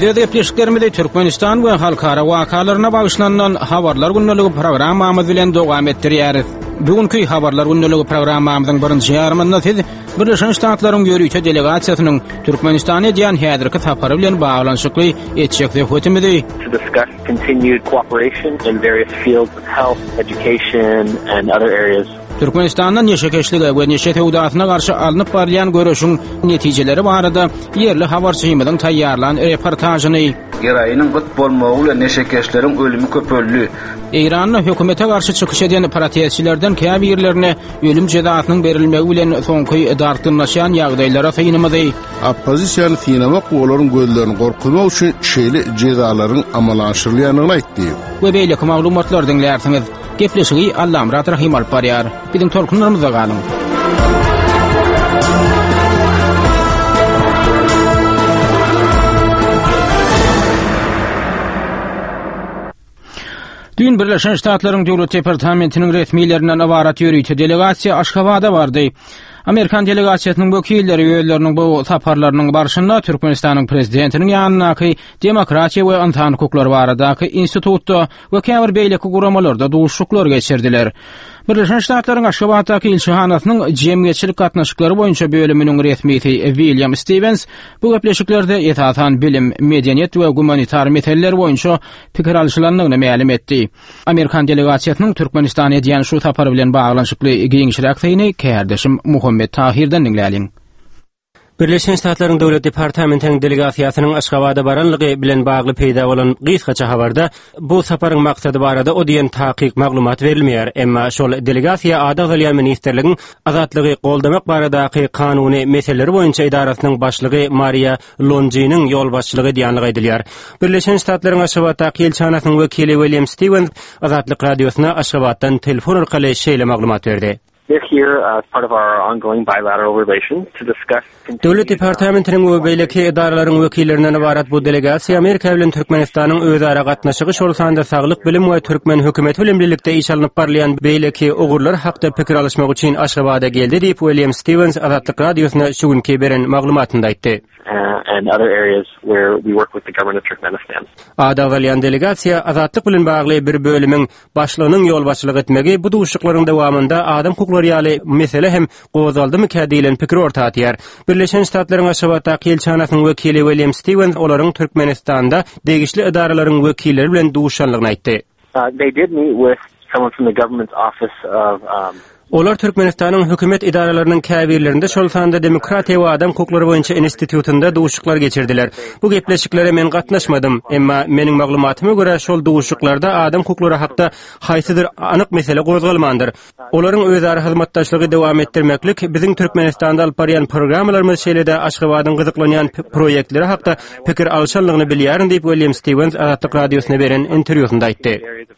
Bizde eplişiklerimizde Türkmenistan ve halkara wakalarına bağışlanan habarlar günnüligi programmamız bilen dowam etdirýäris. Bugünkü habarlar günnüligi programmamyzyň birinji ýarymynda siz Birleşen Ştatlaryň ýörüýçi delegasiýasynyň Türkmenistana diýen häzirki sapary bilen baglanyşykly etjek hökümeti. To discuss continued cooperation in various fields of health, education and other areas. Türkmenistan'dan neşekeşlige we neşe tewdatyna garşy alınıp barýan görüşüň netijeleri barada yerli habarçymyzyň taýýarlan reportajyny İran'ın gıt bolmagy bilen neşekeşleriň ölümi köpöldü. İran'ın hökümete garşy çykyş eden protestçilerden käbi ýerlerine ölüm jezasynyň berilmegi bilen soňky dartynlaşan ýagdaýlara syňymagy. Oppozisiýany synamak we olaryň gözlerini gorkutmak üçin şeýle jezalaryň amalanşyrylýanyny aýtdy. We beýleki maglumatlar dinlärsiňiz. Gepleşigi Allam Rahim alyp barýar. Biziň tolkunlarymyza galyň. Dün Birleşen Ştatlaryň Döwlet Departamentiniň resmiýetlerinden awarat ýörüýçi delegasiýa Aşgabatda bardy. Amerikan delegasiýasynyň wekilleri ýöneleriniň bu saparlarynyň barşynda Türkmenistanyň prezidentiniň ýanynaky Demokratiýa we Insan hukuklary baradaky institutda we käbir beýleki guramalarda duşuklar geçirdiler. Birleşen Ştatlaryň Aşgabatdaky ilçehanasynyň jemgyýetçilik gatnaşyklary boýunça bölüminiň resmisi William Stevens bu gepleşiklerde etasan bilim, medeniýet we humanitar meseleler boýunça pikir alşylandygyny ma'lum etdi. Amerikan delegasiýasynyň Türkmenistana diýen şu sapary bilen baglanyşykly giňişlik aýyny Kärdeşim Muhammed Tahirden dinläliň. Birleşen Ştatlaryň Döwlet Departamentining delegasiýasynyň Aşgabatda baranlygy bilen bagly peýda bolan gysgaça habarda bu saparyň maksady barada o diýen taýyk maglumat berilmeýär, emma şol delegasiýa Adalet Ýa Ministrligiň azatlygy goldamak baradaky kanuny meseleleri boýunça idarasynyň başlygy Maria Lonjinyň ýol başçylygy diýenligi aýdylýar. Birleşen Ştatlaryň Aşgabatdaky elçihanasynyň wekili William Stevens azatlyk radiosyna Aşgabatdan telefon orqali şeýle maglumat berdi. We're here as part of our ongoing bilateral relations to discuss. Döwlet Departamentiniň we beýleki idaralaryň wekillerinden ibarat bu delegasiýa Amerika bilen Türkmenistanyň özara gatnaşygy şol sanda saglyk bilim we Türkmen hökümeti bilen birlikde iş alynyp barlayan beýleki ogurlar hakda pikir alışmak üçin Aşgabatda geldi diýip William Stevens azatlyk radiosyna şu günki beren maglumatynda aýtdy. And other areas where we work with the government of Turkmenistan. Adawalyan delegasiýa azatlyk bilen bagly bir bölümiň başlygynyň ýol başçylyk etmegi bu duşuklaryň dowamında adam hukuklary ýaly mesele hem gozaldymy kädilen pikir ortatýar. Birleşen Ştatlaryň Aşgabatdaky elçihanasynyň wekili William Stevens olaryň Türkmenistanda degişli idaralaryň wekilleri bilen duşanlygyny aýtdy. They did meet with someone from the government's office of Olar Türkmenistanyň hökümet idaralarynyň käbirlerinde şol sanda Demokratiýa we Adam hukuklary boýunça institutunda duşuklar geçirdiler. Bu gepleşiklere men gatnaşmadym, emma meniň maglumatyma görä şol duşuklarda adam hukuklary hakda haýsydyr anyk mesele gozgalmandyr. Olaryň özara hyzmatdaşlygy dowam etdirmeklik biziň Türkmenistanda alyp barýan programmalarymyz şeýlede Aşgabatyň gyzyklanýan proýektleri hakda pikir alşanlygyny bilýärin diýip William Stevens Azatlyk radiosyna beren interwýusynda aýtdy.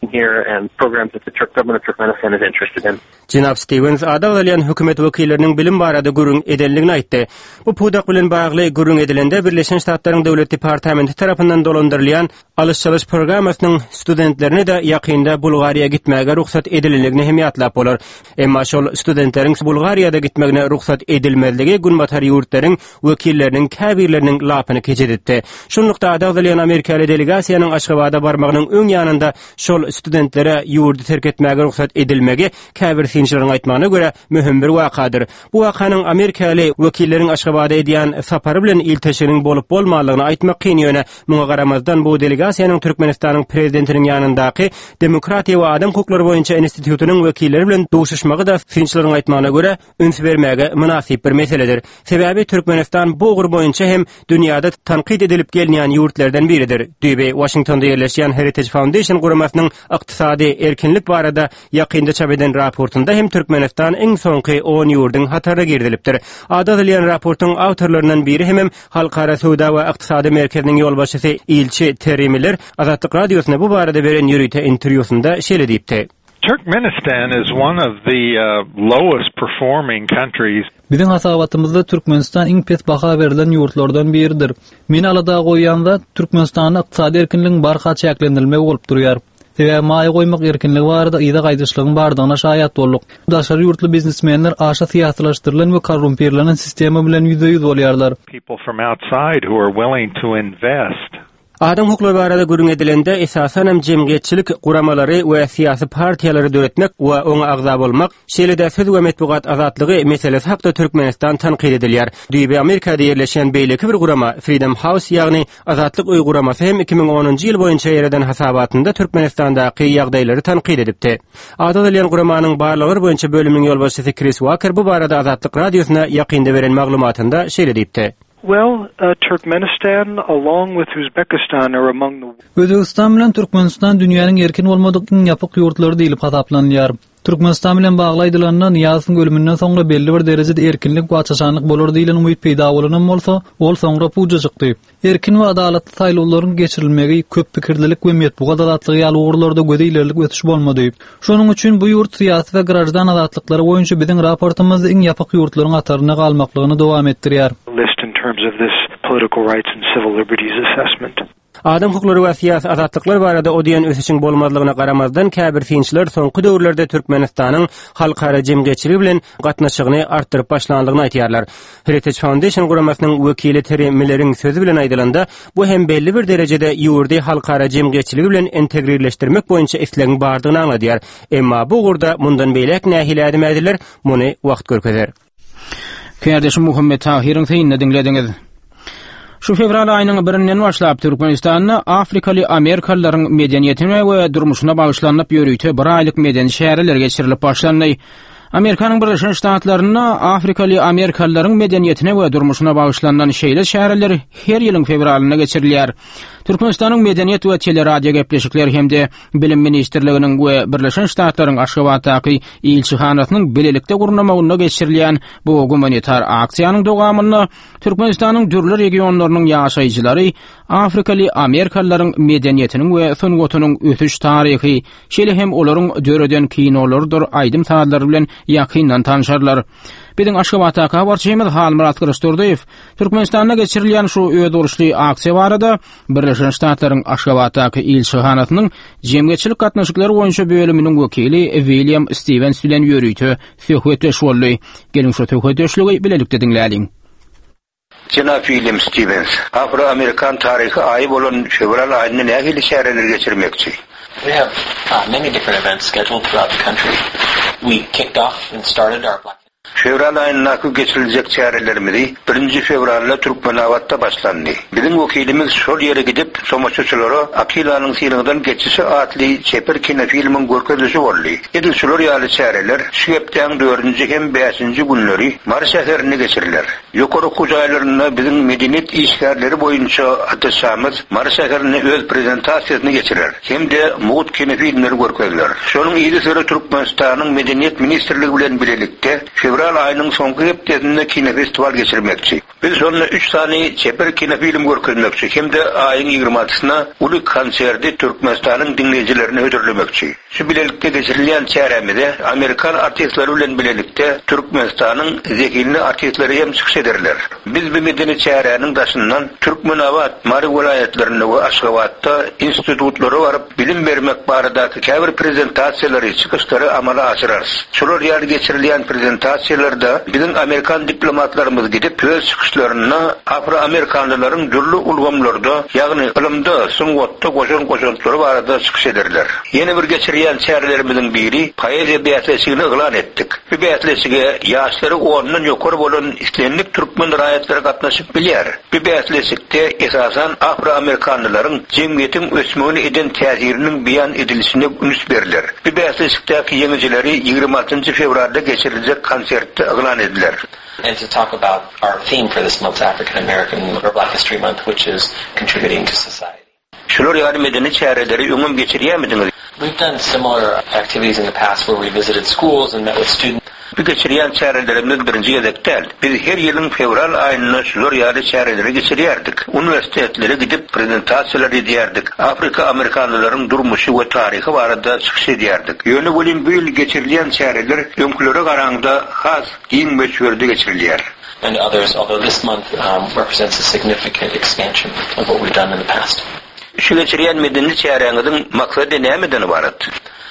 Jinab Stevens Adalet hökümet wekilleriniň bilim barada gürüň edenligini aýtdy. Bu pudak bilen bagly gürüň edilende Birleşen Ştatlaryň Döwlet Departamenti tarapyndan dolandyrylýan alış-çalış programasynyň studentlerine de ýakynda Bulgariýa gitmäge ruhsat edilenligini hem ýatlap bolar. Emma şol studentleriň Bulgariýada gitmegine ruhsat edilmezligi Gunmatar ýurtlaryň wekilleriniň käbirleriniň lapyny keçedipdi. Şunlukda Adalet Amerikaly delegasiýanyň Aşgabatda barmagynyň öň ýanynda şol studentlere ýurdy terk etmäge ruhsat edilmegi käbir synçylaryň aýtmagyna görä möhüm bir wakadyr. Bu wakanyň Amerikaly wekilleriň Aşgabatda edýän sapary bilen ilteşiniň bolup bolmalygyny aýtmak kyn ýöne muňa garamazdan bu delegasiýanyň Türkmenistanyň prezidentiniň ýanyndaky Demokratiýa we Adam hukuklary boýunça institutynyň wekilleri bilen duşuşmagy da synçylaryň aýtmagyna görä üns bermäge münasip bir meseledir. Sebäbi Türkmenistan bu ugur boýunça hem dünýäde tanqid edilip gelýän ýurtlardan biridir. Diýip Washingtonda ýerleşýän Heritage Foundation guramasynyň ykdysady erkinlik barada ýakynda çap eden raportunda hem Türkmenistan en soňky 10 ýurdyň hatarda girdilipdir. Adalet raportyň awtorlarynyň biri hem Halkara Suda we Ykdysady merkeziniň ýolbaşçysy Ilçi Terimiler Azatlyk radiosyna bu barada beren ýürüýte interwýusynda şeýle diýipdi. Turkmenistan is one of the lowest performing countries. Biziň hasabatymyzda Türkmenistan iň pes baha berilen ýurtlardan biridir. Meni alada goýýanda Türkmenistanyň ykdysady erkinligiň barha çäklendirilmegi bolup durýar. Ve maýa goýmak erkinligi barada ýa-da gaýdyşlygyň bardygyna şaýat bolduk. Daşary ýurtly biznesmenler aşa siýasalaşdyrylan we korrumpirlenen sistema bilen ýüze ýüz bolýarlar. People from outside who are willing to invest. Adam hukukları barada gürün edilende esasen cemiyetçilik guramalary we siyasi partiýalary döretmek we oňa agzap bolmak, şeýle-de söz we metbuat azatlygy meselesi hakda Türkmenistan tanqid edilýär. Düýbe Amerikada ýerleşen beýleki bir gurama Freedom House ýagny azatlyk uý guramasy hem 2010-njy ýyl boýunça ýereden hasabatynda Türkmenistandaky ýagdaýlary tanqid edipdi. Azad edilen guramanyň barlygary boýunça bölümiň ýolbaşçysy Chris Walker bu barada Azatlyk radiosyna ýakynda beren maglumatynda şeýle diýipdi. Well, Turkmenistan along with Uzbekistan are among the Özbekistan bilen Türkmenistan dünýäniň erkin bolmadyk iň ýapyk ýurtlary diýilip hasaplanýar. Türkmenistan bilen baglaýdylanan ýazyň ölümünden soňra belli bir derejede erkinlik we açaşanlyk bolar diýilen umyt peýda bolanan bolsa, ol soňra puja çykdy. Erkin we adalatly saýlawlaryň geçirilmegi, köp pikirlilik we metbuat azatlygy ýaly uğurlarda göde ilerlik ötüş bolmady. Şonuň üçin bu ýurt syýasy we grajdan azatlykları boýunça biziň raportymyzda iň ýapyk ýurtlaryň ataryna galmaklygyny dowam etdirýär. in terms of this political rights and civil liberties assessment. Adam hukukları we siyasi azatlıklar barada o diýen ösüşiň bolmadygyna garamazdan käbir finçler soňky döwürlerde Türkmenistanyň halkara jemgyýetçiligi bilen gatnaşygyny artdyryp başlandygyny aýtýarlar. Heritage Foundation guramasynyň wekili Terry Miller'iň sözü bilen aýdylanda, bu hem belli bir derejede ýurdy halkara jemgyýetçiligi bilen integrirleşdirmek boýunça islegiň bardygyny aňladýar. Emma bu gurda mundan beýlek nähile edemediler, muny wagt görkezler. Kardeşim Muhammed Tahir'in seyinle dinlediňiz. Şu fevral aýynyň 1-inden başlap Türkmenistanyň Afrikaly Amerikalylaryň medeniýetine we durmuşyna bagyşlanyp ýörüýte bir aýlyk medeni şäherler geçirilip başlandy. Amerikanyň Birleşen Ştatlaryna Afrikaly Amerikalylaryň medeniýetine we durmuşyna bagyşlanan şeýle şäherler her ýylyň fevralyna geçirilýär. Türkmenistanyň medeniýet we teleradio gepleşikleri hemde Bilim Ministrliginiň we Birleşen Ştatlaryň Aşgabatdaky ilçihanatynyň bilelikde gurulmagyna geçirilýän bu humanitar aksiýanyň dowamyny Türkmenistanyň dürli regionlarynyň ýaşaýjylary Afrikaly Amerikalylaryň medeniýetiniň we sungatynyň ötüş taryhy, şeýle hem olaryň döreden kinolardyr aýdym saatlar bilen ýakyndan tanışarlar. Biziň Aşgabatdaky habarçymyz Halmurat Kırystordaýew Türkmenistanda geçirilýän şu öýduruşly aksiýa barada Birleşen Ştatlaryň Aşgabatdaky ilçihanatynyň jemgyýetçilik gatnaşyklary boýunça bölüminiň wekili William Stevens bilen ýörüýte söhbetleşip boldy. Gelin şu söhbetleşigi bilelikde dinläliň. Jana William Stevens, Afro-Amerikan taryhy aýy bolan fevral aýyny nähili şäherler geçirmekçi? We have many different events scheduled throughout the country. We kicked off and started our Black Fevral aýyna geçiriljek çärelerimizi 1-nji fevralda Türkmenabatda başlandy. Biziň wekilimiz şol ýere gidip somoççulara Akilanyň synygydan geçişi atly çeper kinofilmiň görkezlişi boldy. Edilçiler ýaly çäreler şüpden 4-nji hem 5-nji günleri Mar şäherine geçirirler. Ýokary hujaýlaryna biziň medeniýet işgärleri boýunça ataşamyz Mar şäherine öz prezentasiýasyny geçirer. Hemde mut kinofilmleri görkezler. Şonuň ýyly söre Türkmenistanyň medeniýet ministrligi bilen bilelikde fevral aýynyň soňky hepdesinde kinofestival geçirmekçi. Biz şonu 3 sany çeper kinofilm görkezmekçi. Hemde aýyň 20-syna uly konserdi Türkmenistanyň dinleýijilerini ödürlemekçi. Şu bilelikde geçirilýän çäremizde Amerikan artistlary bilen bilelikde Türkmenistanyň zekilini artistleri hem çykyş ederler. Biz bu medeni çäreniň daşyndan Türkmenabat, Mary welaýetlerinde we Aşgabatda institutlary baryp bilim bermek baradaky käbir prezentasiýalary, çykyşlary amala aşyrarys. Şolar ýaly geçirilýän prezentasiýalarda biziň Amerikan diplomatlarymyz gidip öz çykyşlaryny Afro-Amerikanlylaryň dürli ulgamlarda, ýagny ilmde, sungatda goşan-goşantlary barada çykyş ederler. Ýene bir geçirýän çärelerimizin biri poeziýa beýatleşigini eglan etdik. Bu beýatleşige ýaşlary 10-dan ýokary bolan islenlik türkmen raýatlary gatnaşyp bilýär. Bu beýatleşikde esasan Afro-Amerikanlylaryň jemgyýetiň ösmegini eden täsiriniň beýan edilişine üns berilýär. Bu beýatleşikdäki ýeňijileri 26-njy fevralda geçiriljek konsertde eglan ediler. And to talk about our theme for this month's African American or Black History Month, which is contributing to society. Şolar ýaly medeni çäreleri öňüm geçirýärmidiňiz? We've done similar activities in the past where we visited schools and met with students. Bu geçirýän çärelerimiz birinji ýedekdäl. Biz her ýylyň fevral aýyny şolar ýaly çäreleri geçirýärdik. Uniwersitetleri gidip prezentasiýalar edýärdik. Afrika Amerikanlylaryň durmuşy we taryhy barada çykyş edýärdik. Ýöne bolan bu ýyl geçirilýän çäreler öňkülere garaganda has giň meşhurdy geçirilýär. And others, although this month represents a significant expansion of what we've done in the past. Şu geçirýän medeni çäreňiziň maksady nämeden ibaret?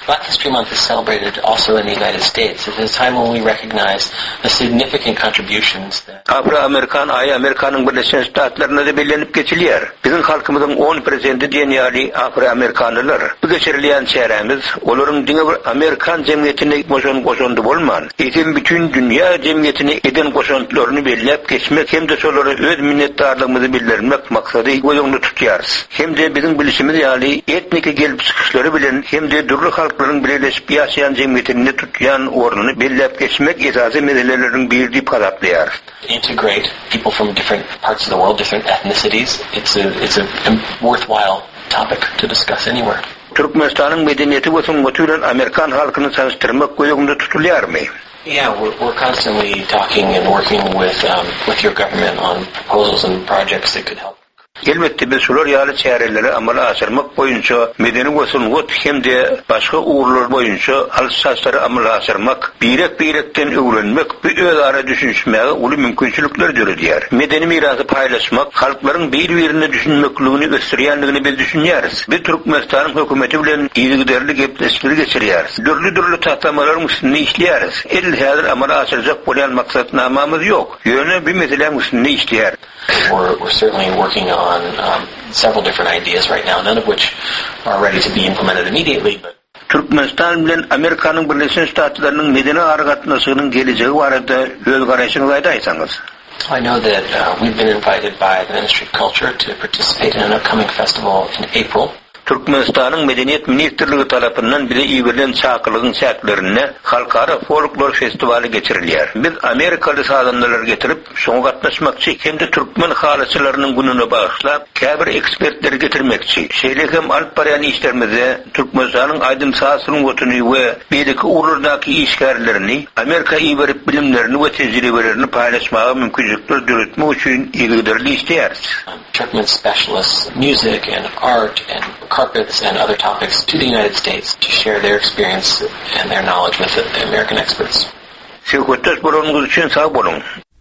Black History Month is celebrated also in the United States. It is a time when we recognize the significant contributions that Afro-Amerikan Amerikanın Birleşen Ştatlarına da belirlenip geçiliyor. Bizim halkımızın 10% dünyalı Afro-Amerikanlılar. Bu geçirilen çevremiz, onların dine Amerikan cemiyetine koşundu bolman. Etim bütün dünya cemiyetine eden koşuntularını belirlep geçmek hem de soları öz minnettarlığımızı bildirmek maksadı yolunu tutuyoruz. Hem de bizim bilişimiz yani etnik gelip çıkışları bilen hem de durlu halkların birleşip yaşayan cemiyetini tutuyan ornunu belirlep geçmek esası meselelerin bir deyip kadaklıyor. Integrate people from different parts of the world, different ethnicities. It's a worthwhile topic to discuss anywhere. Türkmenistan'ın medeniyeti ve sunmatıyla Amerikan halkını tanıştırmak yolunda tutuluyor mu? Yeah, we're constantly talking and working with your government on proposals and projects that could help. Elbette biz şular ýaly çäreleri amala aşyrmak boýunça medeni goşulmak hem de başga uğurlar boýunça alçaçlary amala aşyrmak, birekten öwrenmek, bir özara düşünşmäge uly mümkinçilikler döredýär. Medeni mirasy paýlaşmak, halklaryň bir-birini düşünmekligini gösterýändigini biz düşünýäris. Biz Türkmenistanyň hökümeti bilen ýygyderli gepleşikleri geçirýäris. Dürli tahtamalar üstünde işleýäris. Häzir amala aşyrjak bolýan maksatnamamyz ýok. Ýöne bir mesele üstünde işleýär. We're certainly working on several different ideas right now, none of which are ready to be implemented immediately. But Türkmenistan bilen Amerikanyň Birleşen Ştatlarynyň medeni argatnaşynyň geleceği barada öz garaşyňyzy aýdaýsaňyz. I know that we've been invited by the Ministry of Culture to participate in an upcoming festival in April. Türkmenistan'ın Medeniyet Ministerliği tarafından bize ýigirilen çakılığın çäklerine halkara folklor festivali geçirilýär. Biz Amerikalı sadanlar getirip şoňa gatnaşmakçy hem de Türkmen halyçylarynyň gününe bagyşlap käbir ekspertleri getirmekçi. Şeýle hem alyp barýan işlerimize Türkmenistanyň aýdym sasynyň götüni we beýleki urlardaky işgärlerini, Amerika iberip bilimlerini we tejribelerini paýlaşmaga mümkinçilikler döretmek üçin ýygyderli işleýäris. Turkmen specialists, music and art and carpets and other topics to the United States to share their experience and their knowledge with the American experts. Şöhretli bolanyňyz üçin sag bolun.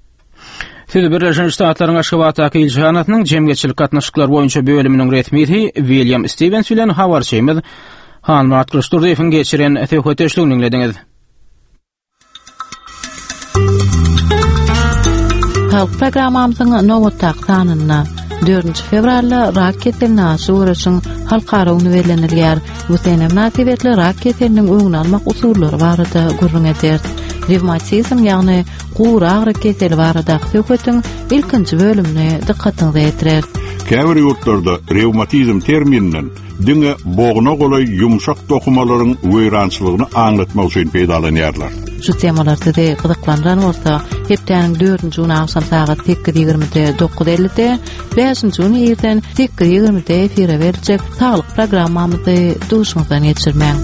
Siz Birleşen Ştatlaryň Aşgabatdaky ilçanatynyň jemgyçilik gatnaşyklar boýunça bölüminiň resmiyeti William Stevens bilen habarçymyz Hanmat Kılıçdarowyň geçiren söhbetleşigini dinlediňiz. Halk programamyzyň nowatdak sanyna 4 fevralda raketin naşurasyň halkara uniwerlenilýär. Bu sene münasibetli raketiniň öňüne almak usullary barada gurrun eder. Revmatizm ýagny gowrak raketler barada söhbetiň ilkinji bölümine dikkatinizi ýetirer. Käbir ýurtlarda revmatizm termininden diňe boguna golay ýumşak dokumalaryň weýrançylygyny aňlatmak üçin peýdalanýarlar. Şu temalarda da gyzyklanran bolsa, hepdeniň 4-nji ýyly saat 8:20-de 9:50-de, 5-nji ýyldan 8:20-de efire berijek saglyk programmamyzy duşuňyzdan geçirmäň.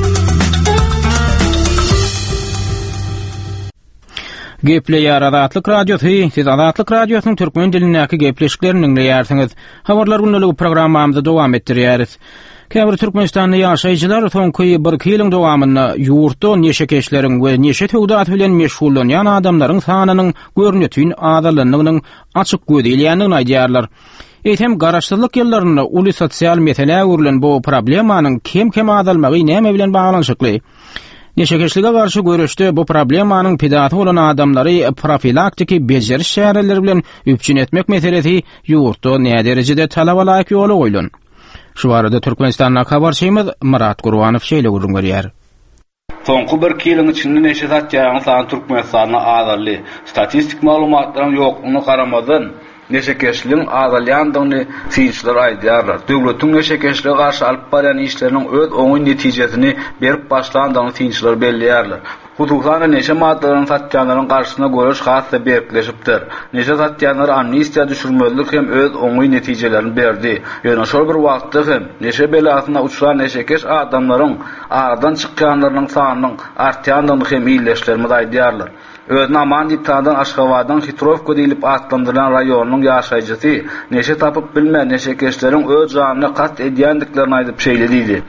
Gepleýär Azatlyk Radiosu, siz Azatlyk Radiosynyň türkmen dilindäki gepleşiklerini dinleýärsiňiz. Habarlar günlük programmamyzda dowam etdirýäris. Käbir Türkmenistanda ýaşaýjylar soňky 1 ýylyň dowamynda ýurtda neşe keşleriň we neşe töwdat bilen meşgullanýan adamlaryň sanynyň görnetini azalanynyň açyk gözelýändigini aýdýarlar. Etem garaşdyrlyk ýyllarynda uly sosial mesele görülen bu problemanyň kim azalmagy näme bilen baglanyşykly? Neşekeşlige garşy görüşde bu problemanyň pedaty bolan adamlary profilaktiki bejeriş şäherleri bilen üpçün etmek meselesi ýurtda näme derejede talaba laýyk ýoly goýulan. Şu barada Türkmenistanyň habarçymyz Murat Gurbanow şeýle gurrun berýär. Soňky 1 ýylyň içinde neşe satýan sany Türkmenistanyň azally statistik maglumatlaryň ýoklugyna garamadan neşekeşliğin azalýandygyny fiýilçiler aýdýarlar. Döwletiň neşekeşlige garşy alyp barýan işleriniň öz oňy netijesini berip başlandygyny fiýilçiler belliýärler. Hususan neşe maddalaryny satýanlaryň garşysyna görüş hasda berkleşipdir. Neşe satýanlar amnistiýa düşürmezlik hem öz oňy netijelerini berdi. Ýöne şol bir wagtda hem neşe belasyna uçuran neşekeş adamlaryň aradan çykýanlarynyň sanynyň artýandygyny hem ýyleşlerimiz aýdýarlar. Özüne aman dip tanıdan Aşgabatdan Hitrovka diýilip atlandyrylan raýonynyň ýaşaýjysy neşe tapyp bilmän neşekeşleriň öz janyny kat edýändiklerini aýdyp şeýlediydi.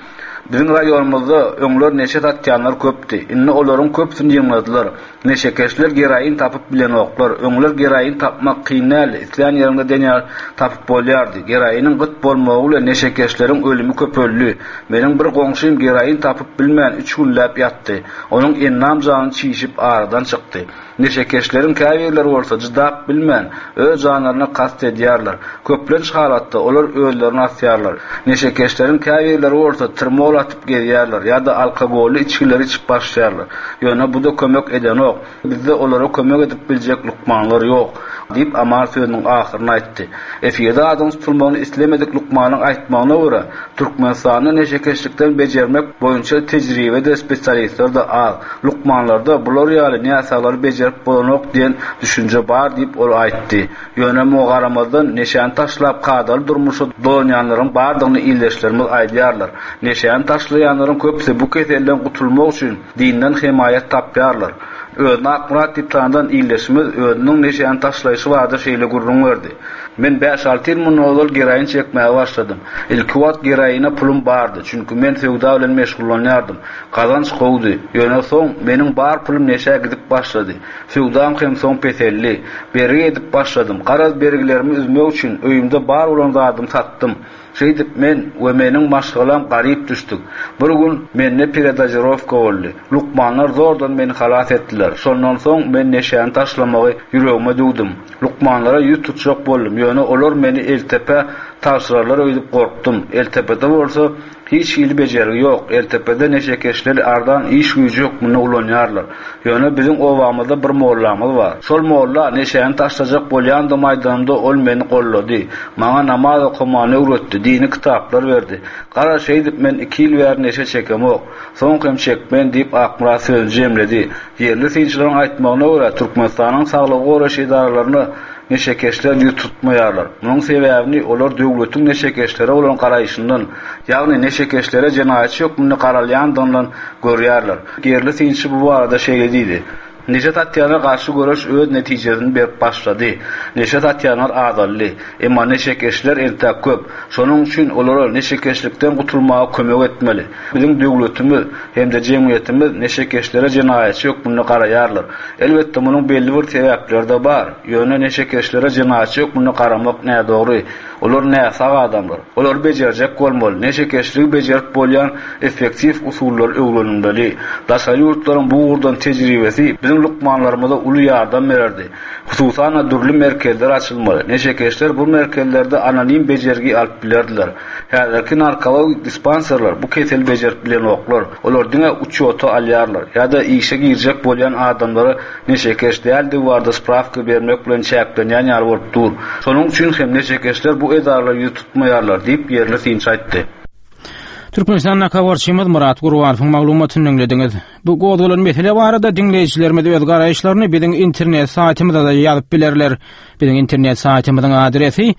Bizim rayonumuzda öňler neşe tatýanlar köpdi. Inni olaryň köpsini ýyňladylar. Neşekeşler geraýyn tapyp bilen oklar. Öňler geraýyn tapmak kynal, isleýän ýerinde denýär tapyp bolýardy. Geraýynyň gyt bolmagy bilen neşekeşleriň ölümi köpöldi. Meniň bir goňşym geraýyn tapyp bilmän 3 günläp ýatdy. Onuň ennam jany çiýişip aradan çykdy. Neşekeşlerin käbirleri bolsa jydap bilmän öz janylaryna kast edýärler. Köplenç halatda olar özlerini asýarlar. Neşekeşlerin käbirleri bolsa termol atyp gelýärler ýa-da alkogoly içkileri içip başlaýarlar. Ýöne bu da kömek eden ok. Bizde olara kömek edip biljek lukmanlar ýok diýip Amar sözüniň ahyryny aýtdy. Eferde adam tutulmagyny islemedik lukmanyň aýtmagyna görä Türkmenistanyň neşekeşlikden bejermek boýunça tejribede spesialistler da az. Lukmanlarda bular ýaly näsalar bejerip bolanok diýen düşünje bar diýip ol aýtdy. Ýöne mugaramazdan neşän taşlap kadal durmuşy dolanýanlaryň bardygyny illeşlerimiz aýdýarlar. Neşän taşlaýanlaryň köpsi bu keselden gutulmak üçin dinden himayet tapýarlar. Özüne akmurat tiptandan illeşimiz özünün neşän taşlaýşy barda şeýle gurrun berdi. Men 5-6 ýyl mundan geraýyn çekmäge başladym. Ilki wagt geraýyna pulum bardy, çünki men sewda bilen meşgullanýardym. Kazanç gowdy. Ýöne soň meniň bar pulum neşä gidip başlady. Sewdam hem soň peselli. Beri edip başladym. Garaz bergilerimi üzmek üçin öýümde bar bolan zadymy satdym. Şeýdip men we meniň maşgalam garyp düşdik. Bir gün menne peredajirovka boldy. Lukmanlar zordan meni halas etdiler. Şondan soň men neşäni taşlamagy ýüregime dugdum. Lukmanlara ýüz tutjak boldum. Ýöne olar meni eltepe taşlarlar öýdüp gorkdum. Eltepede bolsa hiç ýyly bejeri ýok. Eltepede neşekeşler ardan iş güýji ýok, muny ulanýarlar. Ýöne biziň owamyzda bir mollamyz bar. Şol molla neşäni taşlajak bolýanda maýdanda ol meni gollady. Maňa namaz okumany öwretdi, dini kitaplar berdi. Gara şeýdip men 2 ýyl bäri neşe çekemok. Soň hem çekmen diýip akmara söz jemledi. Yerli synçylaryň aýtmagyna görä Türkmenistanyň saglygy goraş edaralaryny neşekeşler tutmaýarlar. Munyň sebäbini olar döwletiň neşekeşlere bolan garaýşyndan, ýagny neşekeşlere jenaýatçy ýokmuny garalýandan görýärler. Yerli synçy bu barada şeýle diýdi. Neşe tatýanlar garşy görüş öz netijesini berip başlady. Neşe tatýanlar adally, emma neşekeşler eltäk köp. Şonuň üçin olar neşekeşlikden gutulmaga kömek etmeli. Bizim döwletimiz hem-de jemgyýetimiz neşekeşlere jenaýatçy ýokmuny garaýarlar. Elbetde munyň belli bir sebäpleri de bar. Ýöne neşekeşlere jenaýatçy ýokmuny garamak näme dogry? Olar näsa adamlar. Olar bejerjek bolmaly. Neşekeşligi bejerip bolýan effektiv usullar öwrenilmeli. Daşary ýurtlaryň bu urdan tejribesi lukmanlarımıza ulu yardım bererdi. Hususan dürlü merkezler açılmalı. Neşekeşler bu merkezlerde anonim bejergi alıp bilerdiler. Häzirki narkologik dispanserler bu kesel bejerip bilen oklar. Olar diňe uçoto alýarlar. Ýa-da işe girjek bolýan adamlara neşekeş däldi warda spravka bermek bilen çäklenýän ýaly bolup dur. Şonuň üçin hem neşekeşler bu edarlar ýüz tutmaýarlar diýip yerli synç aýtdy. Türkmenistan'a kawarçymyz Murat Gurwanowyň maglumatyny dinlediňiz. Bu goýulan mesele barada dinleýijilerimiz öz garaýşlaryny biziň internet saýtymyzda da ýazyp bilerler. Biziň internet saýtymyzyň adresi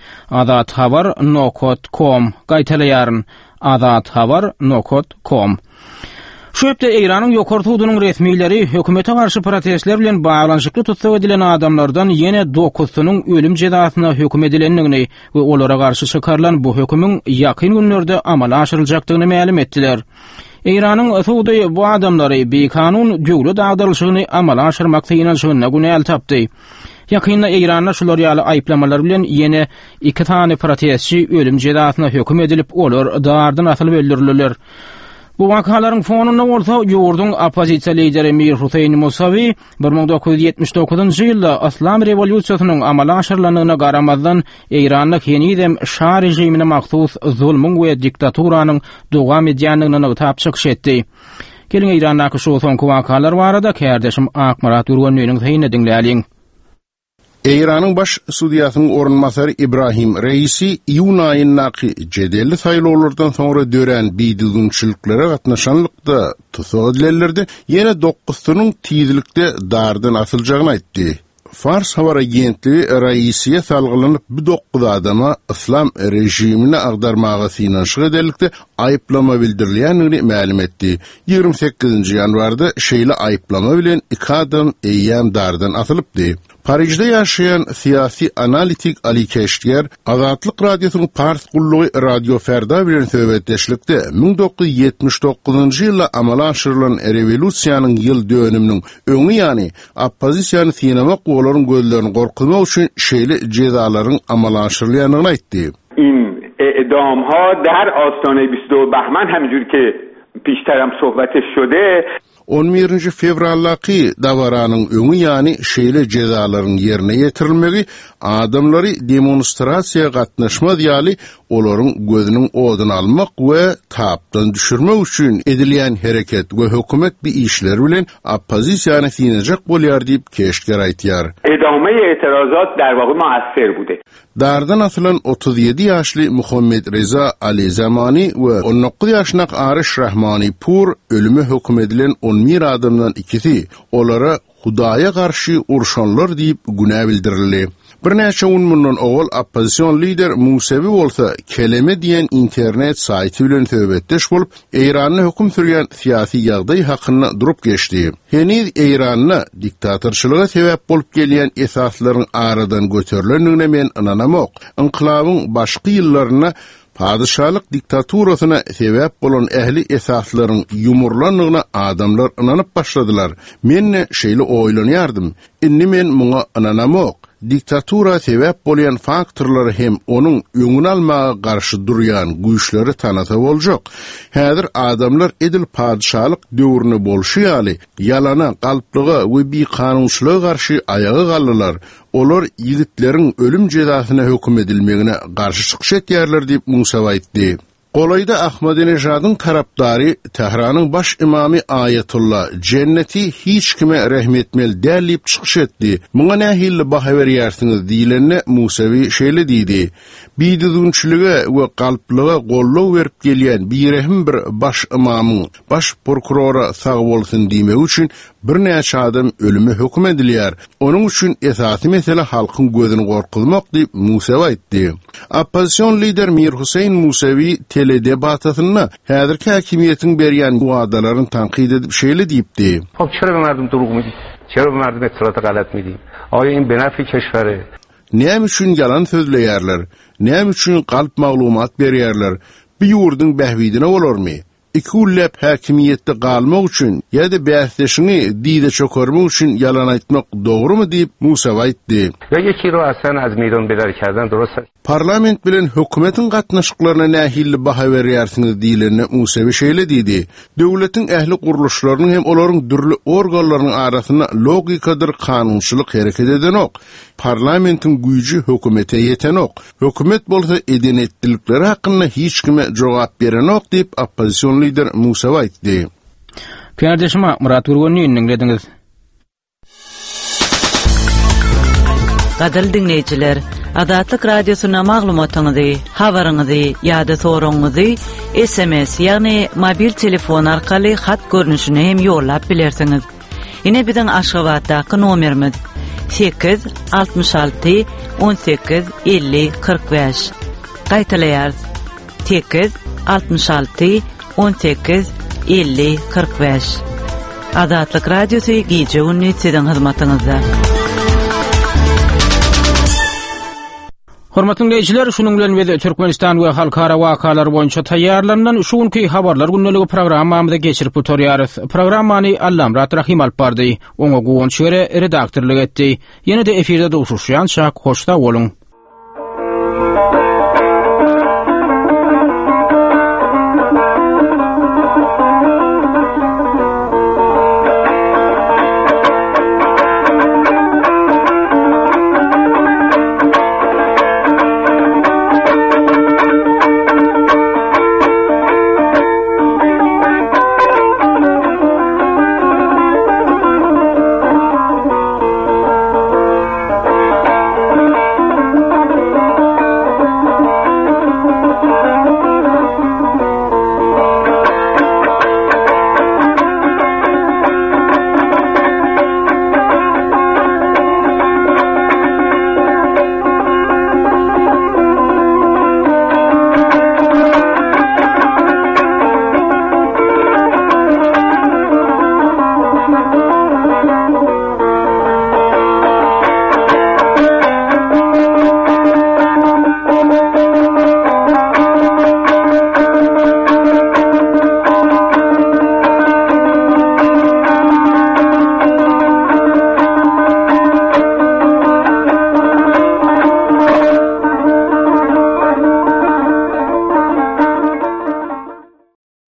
azathabar.com. Gaýtalaýaryn azathabar.com. Şu hepde Eýranyň ýokary tudunyň resmiýetleri hökümete garşy protestler bilen baglanyşykly tutsak edilen adamlardan ýene 9-synyň ölüm jezasyna höküm edilendigini we olara garşy çykarlan bu hökümüň ýakyn günlerde amala aşyryljakdygyny ma'lum etdiler. Eýranyň Suudy bu adamlary bekanun döwlet agdarlyşygyny amala aşyrmak synaşygyna günäl tapdy. Ýakynda Eýranda şular ýaly aýplamalar bilen ýene 2 tane protestçi ölüm jezasyna höküm edilip olar dardan asylyp öldürildiler. Bu wakalaryň fonunda bolsa ýurdun opozisiýa lideri Mir Husayn Musawi 1979-njy ýylda Islam rewolýusiýasynyň amala aşyrylanyna garamazdan Eýranda ýenidem şah rejimine maksus zulmüň we diktaturanyň dowam edýändigini tapşyk etdi. Gelin Eýrandaky şu soňky wakalar barada kärdeşim Akmarat Urwanlyň täýini dinläýin. Eýranyň baş sudiýasynyň orunmasary İbrahim Reisi iýun aýyndaky jedelli saýlawlardan soňra dören biýdilgünçiliklere gatnaşanlykda tutsak edilenlerde ýene 9-synyň tizlikde dardan asyljagyny aýtdy. Fars Havar Agentliği raisiye salgılanyp bir dokuz adama İslam rejimine agdarmaga finanşyk edelikde ayıplama bildirilýänini ma'lum etdi. 28 ýanwarda şeýle ayıplama bilen 2 adam eýýän dardan atylypdy. Parijde yaşayan siyasi analitik Ali Keştiyer, Azatlyk Radiosynyň Pars gullugy Radio Ferda bilen söhbetdeşlikde 1979-njy ýylda amala aşyrylan revolýusiýanyň ýyl dönüminiň öňü ýani oppozisiýany synamak olaryň gözlerini gorkutmak üçin şeýle jezalaryň amala aşyrylýanyny aýtdy. این اعدام‌ها در آستانه 22 بهمن همینجوری که پیشترم صحبتش شده 11 fevrallyky dawaranyň öňü ýani şeýle jezalaryň ýerine ýetirilmegi adamlary demonstrasiýa gatnaşmaz ýaly olaryň gözüniň oduny almak we tapdan düşürmek üçin edilýän hereket we hökümet bir işler bilen oppozisiýany sinajak bolýar diýip Keşker aýtýar. ادامه اعتراضات در واقع مؤثر بوده. Dardan atılan 37 yaşlı Muhammed Reza Ali Zamani ve 19 yaşnak Arish Rahmani Pur ölümü hüküm edilen 11 adamdan ikisi olara Hudaya karşı urşanlar deyip günah bildirildi. Bir näçe gün mundan owal oppozisiýon lider Musevi bolsa keleme diýen internet saýty bilen söhbetdeş bolup Eýranyň hökm sürýän syýasy ýagdaý hakyna durup geçdi. Heniz Eýranyň diktatorçylyga sebäp bolup gelýän esaslaryň aradan göterilendigine men inanamok. Inqilabyň başky ýyllaryna Padişahlyk diktaturasyna sebäp bolan ähli esaslaryň ýumurlandygyna adamlar inanyp başladylar. Men şeýle oýlanýardym. Indi men muňa inanamok. Diktatura sebäp bolýan faktorlary hem onuň öňüni almaga garşy durýan güýçleri tanata boljak. Häzir adamlar edil padişahlyk döwrüne bolşýaly, ýalana, galplyga we bir kanunçylyga garşy ayaga galdylar. Olar ýigitleriň ölüm jezasyna hökm edilmegine garşy çykyş etýärler diýip Musa aýtdy. Qolayda Ahmadinejadyň tarapdary Tehranyň baş imamy Ayatullah cenneti hiç kime rahmetmel dälip çykyş etdi. Muňa nähili baha berýärsiňiz diýilende Musawi şeýle diýdi. Biýdüzünçülüge we galplyga gollaw berip gelýän birehim bir baş imamyň baş prokurora sag bolsyn diýmek üçin bir näçe adam ölüme hökm edilýär. Onuň üçin esasy mesele halkyň gözüni gorkutmak diýip Musawi aýtdy. Oppozisiýon lider Mir Husayn Musawi teledebatyna häzirki hakimiýetiň berýän wagdalaryny tanqid edip şeýle diýipdi. Hop çera merdum durug mıydı? Çera merdum etrata galat mıydı? Aya in benafi keşferi. Näme üçin yalan sözleýärler? Näme üçin galp maglumat berýärler? Bir ýurdyň behwidine bolarmy? İki ullep hakimiýetde galmak üçin ýa-da bäsleşini diýde çökermek üçin yalan aýtmak dogrymy diýip Musa aýtdy. Ya yeki ro asan az meýdan beler kerden dursa. Parlament bilen hökümetiň gatnaşyklaryna nähili baha berýärsiňiz diýilende Musa şeýle diýdi. Döwletiň ähli guruluşlarynyň hem olaryň dürli organlarynyň arasyna logikadyr kanunçylyk hereket edenok. Parlamentiň güýji hökümete ýetenok. Hökümet bolsa edenetdilikleri hakynda hiç kime jogap berenok diýip oppozisiýon lider Musa aýtdy. Kardeşim Murat Gurgunnyň dinlediňiz. Gadal dinleyijiler, Azatlyk Radiosyna maglumatyňyzy, habaryňyzy ýa-da soragyňyzy SMS ýagny mobil telefon arkaly hat görnüşine hem ýollap bilersiňiz. Ine biziň Aşgabatdaky nomerimiz 8 66 18 50 45. Gaýtaýar 8 66 18 50 45. Azatlyk Radiosy gije ünni siziň hyzmatyňyzda. Hormatly dinleyijiler, şunuň bilen biz Türkmenistan we halkara wakalary boýunça taýýarlanan şu günki habarlar günneligi programmamyzda geçirip oturýarys. Programmany Allam Rat Rahim alyp bardy. Oňa gowunç redaktorlyk etdi. Ýene-de efirde duşuşýan şak hoşda bolun.